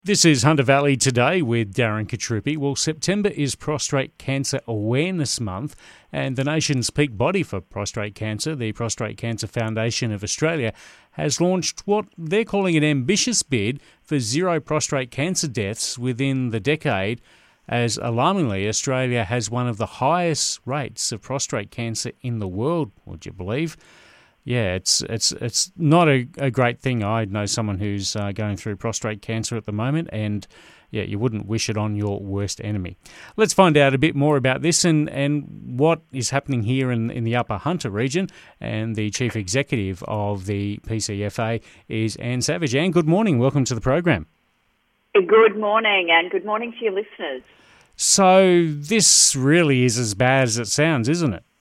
This is Hunter Valley Today with Darren Katrupi. Well, September is Prostate Cancer Awareness Month, and the nation's peak body for prostate cancer, the Prostate Cancer Foundation of Australia, has launched what they're calling an ambitious bid for zero prostate cancer deaths within the decade, as alarmingly, Australia has one of the highest rates of prostate cancer in the world, would you believe? Yeah, it's not a great thing. I know someone who's going through prostate cancer at the moment, and yeah, you wouldn't wish it on your worst enemy. Let's find out a bit more about this and what is happening here in the Upper Hunter region. And the Chief Executive of the PCFA is Anne Savage. Anne, good morning. Welcome to the program. Good morning, and good morning to your listeners. So this really is as bad as it sounds, isn't it?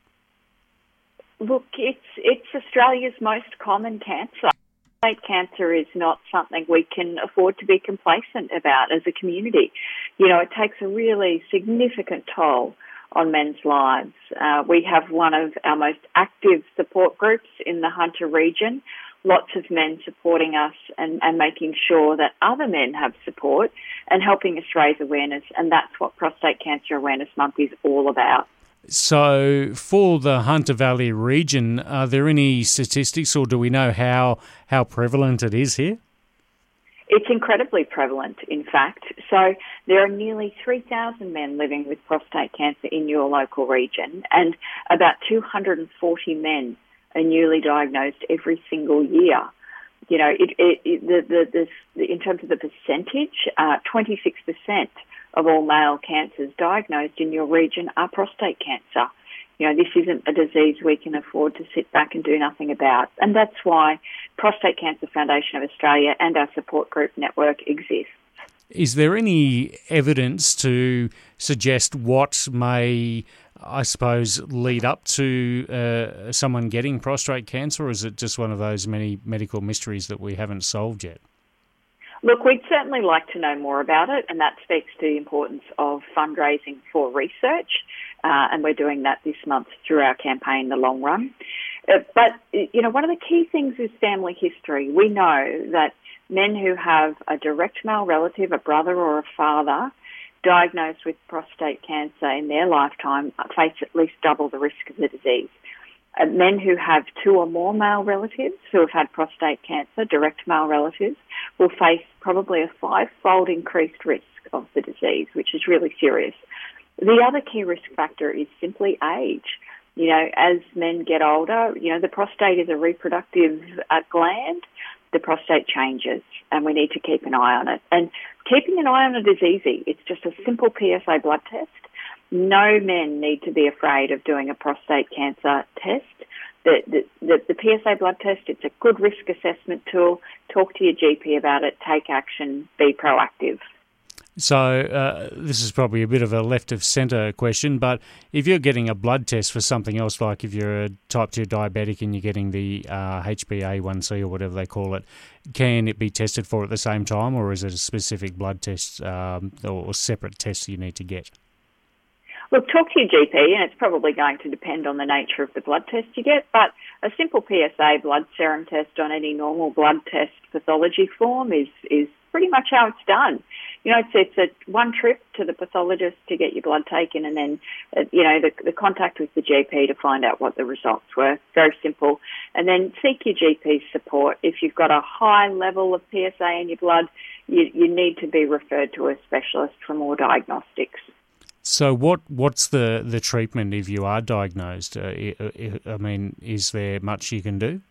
Look, it's Australia's most common cancer. Prostate cancer is not something we can afford to be complacent about as a community. You know, it takes a really significant toll on men's lives. We have one of our most active support groups in the Hunter region, lots of men supporting us and making sure that other men have support and helping us raise awareness, and that's what Prostate Cancer Awareness Month is all about. So for the Hunter Valley region, are there any statistics, or do we know how prevalent it is here? It's incredibly prevalent, in fact. So there are nearly 3,000 men living with prostate cancer in your local region, and about 240 men are newly diagnosed every single year. You know, in terms of the percentage, 26% of all male cancers diagnosed in your region are prostate cancer. You know, this isn't a disease we can afford to sit back and do nothing about. And that's why Prostate Cancer Foundation of Australia and our support group network exists. Is there any evidence to suggest what may, I suppose, lead up to someone getting prostate cancer, or is it just one of those many medical mysteries that we haven't solved yet? Look, we'd certainly like to know more about it, and that speaks to the importance of fundraising for research, and we're doing that this month through our campaign, The Long Run. But, you know, one of the key things is family history. We know that men who have a direct male relative, a brother or a father, diagnosed with prostate cancer in their lifetime face at least double the risk of the disease. Men who have two or more male relatives who have had prostate cancer, direct male relatives, will face probably a 5-fold increased risk of the disease, which is really serious. The other key risk factor is simply age. You know, as men get older, you know, the prostate is a reproductive gland. The prostate changes, and we need to keep an eye on it. And keeping an eye on it is easy. It's just a simple PSA blood test. No men need to be afraid of doing a prostate cancer test. The PSA blood test, it's a good risk assessment tool. Talk to your GP about it. Take action. Be proactive. So this is probably a bit of a left-of-centre question, but if you're getting a blood test for something else, like if you're a type 2 diabetic and you're getting the HbA1c or whatever they call it, can it be tested for at the same time, or is it a specific blood test or separate test you need to get? Look, talk to your GP, and it's probably going to depend on the nature of the blood test you get, but a simple PSA blood serum test on any normal blood test pathology form is pretty much how it's done. You know, it's a one trip to the pathologist to get your blood taken, and then, the contact with the GP to find out what the results were. Very simple. And then seek your GP's support. If you've got a high level of PSA in your blood, you need to be referred to a specialist for more diagnostics. So what's the treatment if you are diagnosed? I mean, is there much you can do?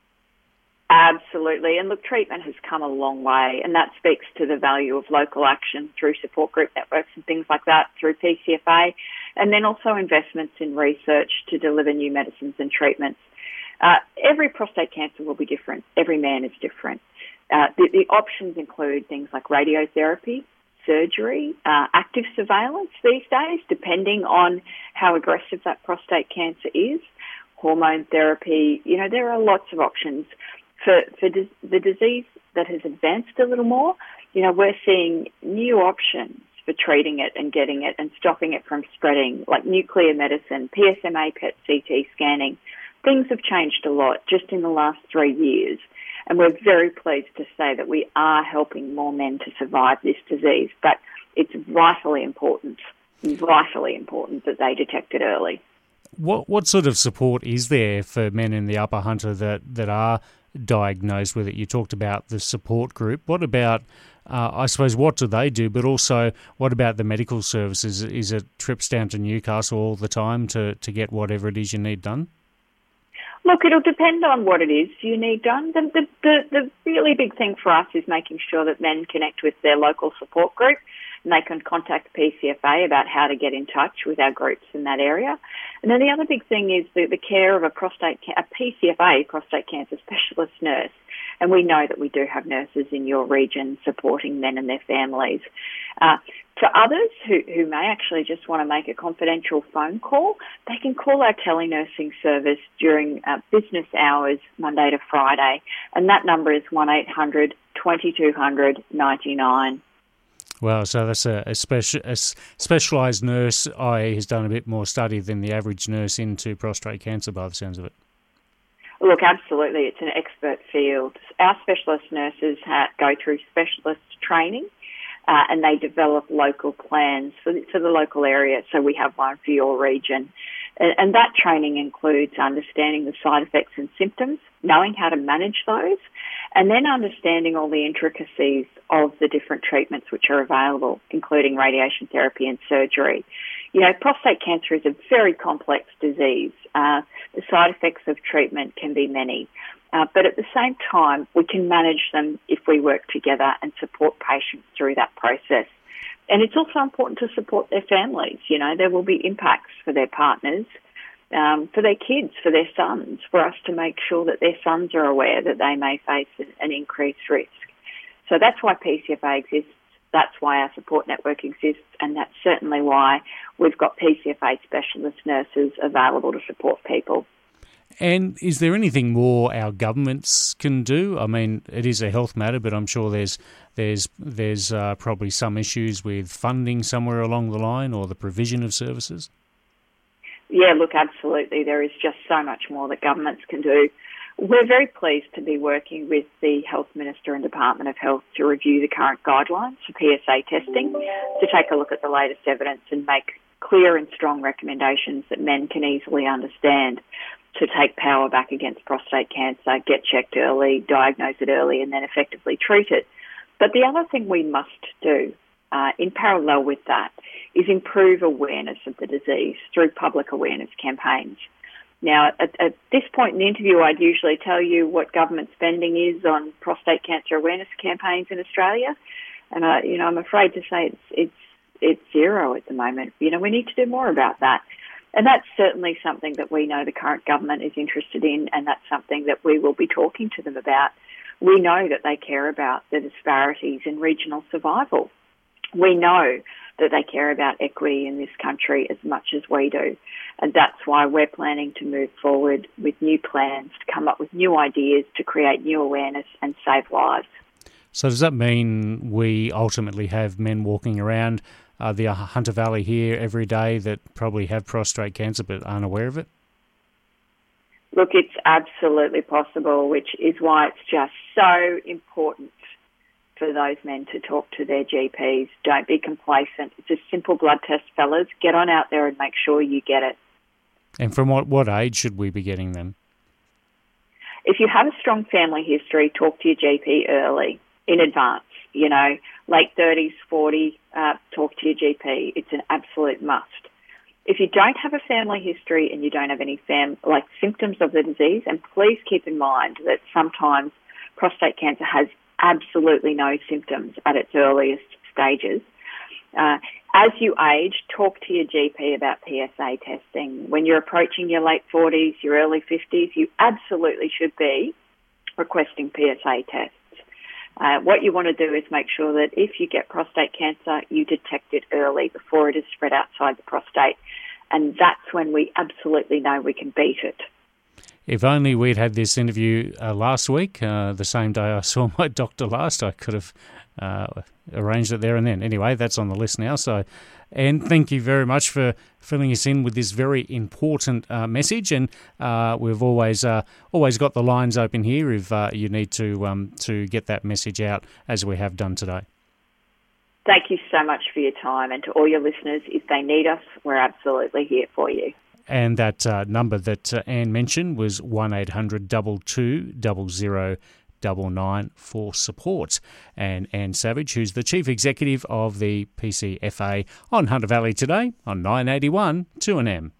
Absolutely. And look, treatment has come a long way, and that speaks to the value of local action through support group networks and things like that, through PCFA, and then also investments in research to deliver new medicines and treatments. Every prostate cancer will be different. Every man is different. The options include things like radiotherapy, surgery, active surveillance these days, depending on how aggressive that prostate cancer is, hormone therapy. You know, there are lots of options. For the disease that has advanced a little more, you know, we're seeing new options for treating it and getting it and stopping it from spreading, like nuclear medicine, PSMA PET CT scanning. Things have changed a lot just in the last 3 years. And we're very pleased to say that we are helping more men to survive this disease. But it's vitally important that they detect it early. What sort of support is there for men in the Upper Hunter that are diagnosed with it? You talked about the support group. What about, I suppose, what do they do? But also, what about the medical services? Is it trips down to Newcastle all the time to get whatever it is you need done? Look, it'll depend on what it is you need done. The really big thing for us is making sure that men connect with their local support group, and they can contact PCFA about how to get in touch with our groups in that area. And then the other big thing is the care of a PCFA, prostate cancer specialist nurse. And we know that we do have nurses in your region supporting men and their families. To others who may actually just want to make a confidential phone call, they can call our telenursing service during business hours, Monday to Friday. And that number is 1800 2200 99. Well, so that's a specialised nurse, i.e. has done a bit more study than the average nurse into prostate cancer by the sounds of it. Look, absolutely. It's an expert field. Our specialist nurses go through specialist training and they develop local plans for the local area. So we have one for your region. And that training includes understanding the side effects and symptoms, knowing how to manage those, and then understanding all the intricacies of the different treatments which are available, including radiation therapy and surgery. You know, prostate cancer is a very complex disease. The side effects of treatment can be many. But at the same time, we can manage them if we work together and support patients through that process. And it's also important to support their families. You know, there will be impacts for their partners, for their kids, for their sons, for us to make sure that their sons are aware that they may face an increased risk. So that's why PCFA exists. That's why our support network exists, and that's certainly why we've got PCFA specialist nurses available to support people. And is there anything more our governments can do? I mean, it is a health matter, but I'm sure there's probably some issues with funding somewhere along the line or the provision of services. Yeah, look, absolutely. There is just so much more that governments can do. We're very pleased to be working with the Health Minister and Department of Health to review the current guidelines for PSA testing, to take a look at the latest evidence and make clear and strong recommendations that men can easily understand to take power back against prostate cancer, get checked early, diagnose it early, and then effectively treat it. But the other thing we must do in parallel with that is improve awareness of the disease through public awareness campaigns. Now, at this point in the interview, I'd usually tell you what government spending is on prostate cancer awareness campaigns in Australia, and I'm afraid to say it's zero at the moment. You know, we need to do more about that, and that's certainly something that we know the current government is interested in, and that's something that we will be talking to them about. We know that they care about the disparities in regional survival. We know that they care about equity in this country as much as we do. And that's why we're planning to move forward with new plans, to come up with new ideas, to create new awareness and save lives. So does that mean we ultimately have men walking around the Hunter Valley here every day that probably have prostate cancer but aren't aware of it? Look, it's absolutely possible, which is why it's just so important for those men to talk to their GPs. Don't be complacent. It's a simple blood test, fellas. Get on out there and make sure you get it. And from what age should we be getting them? If you have a strong family history, talk to your GP early, in advance. You know, late 30s, 40, talk to your GP. It's an absolute must. If you don't have a family history and you don't have any symptoms of the disease, and please keep in mind that sometimes prostate cancer has absolutely no symptoms at its earliest stages. As you age, talk to your GP about PSA testing. When you're approaching your late 40s, your early 50s, you absolutely should be requesting PSA tests. What you want to do is make sure that if you get prostate cancer, you detect it early before it is spread outside the prostate. And that's when we absolutely know we can beat it. If only we'd had this interview last week, the same day I saw my doctor last, I could have arranged it there and then. Anyway, that's on the list now. So, and thank you very much for filling us in with this very important message. And we've always got the lines open here if you need to get that message out, as we have done today. Thank you so much for your time, and to all your listeners, if they need us, we're absolutely here for you. And that number that Anne mentioned was 1800 22 0099 for support. And Anne Savage, who's the Chief Executive of the PCFA, on Hunter Valley Today on 981 2NM.